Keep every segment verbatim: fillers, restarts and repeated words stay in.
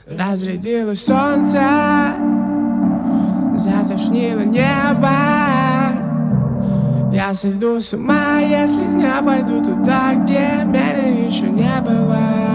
Разрядилось солнце, затошнило небо. Я сойду с ума, если не пойду туда, где меня еще не было.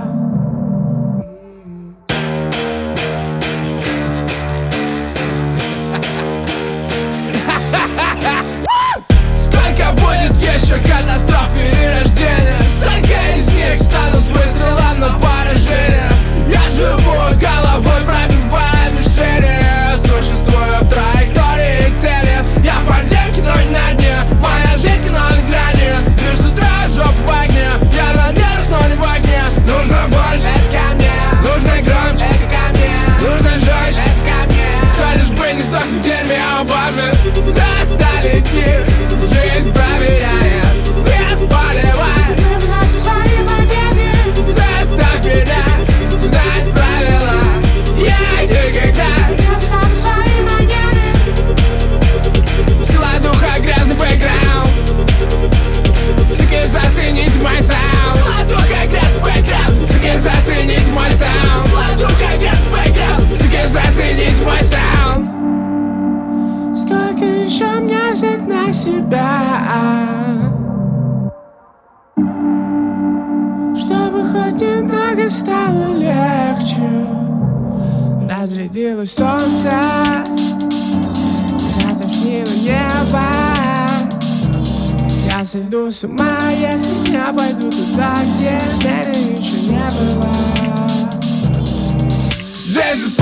Сколько будет еще катастроф перерождения? Сколько из них станут выстрелом на поражение? Я живу головой, пробивая мишени, существую в траектории цели. Я в подземке, но не на дне. Моя жизнь кино на грани. Лишь с утра жопа в огне. Я на нервах, но не в огне. Нужно больше, это ко мне. Нужно громче, это ко мне. Нужно жестче, это ко мне. Все лишь бы не сдохнуть в дерьме, о боже. Застали дни. Жизнь проверяет, без поливает. Мы вносим свои победы. Заставь меня знать правила. Я никогда не оставлю свои манеры. Сила духа, грязный бэкграунд. Суки, зацените мой саунд. Сила духа, грязный бэкграунд. Суки, зацените мой саунд. Сила духа, грязный бэкграунд. Суки, зацените мой саунд. Сколько еще мне взять на себя, чтобы хоть немного стало легче? Разрядилось солнце, затошнило небо. Я сойду с ума, если не пойду туда, где меня еще не было. Жизнь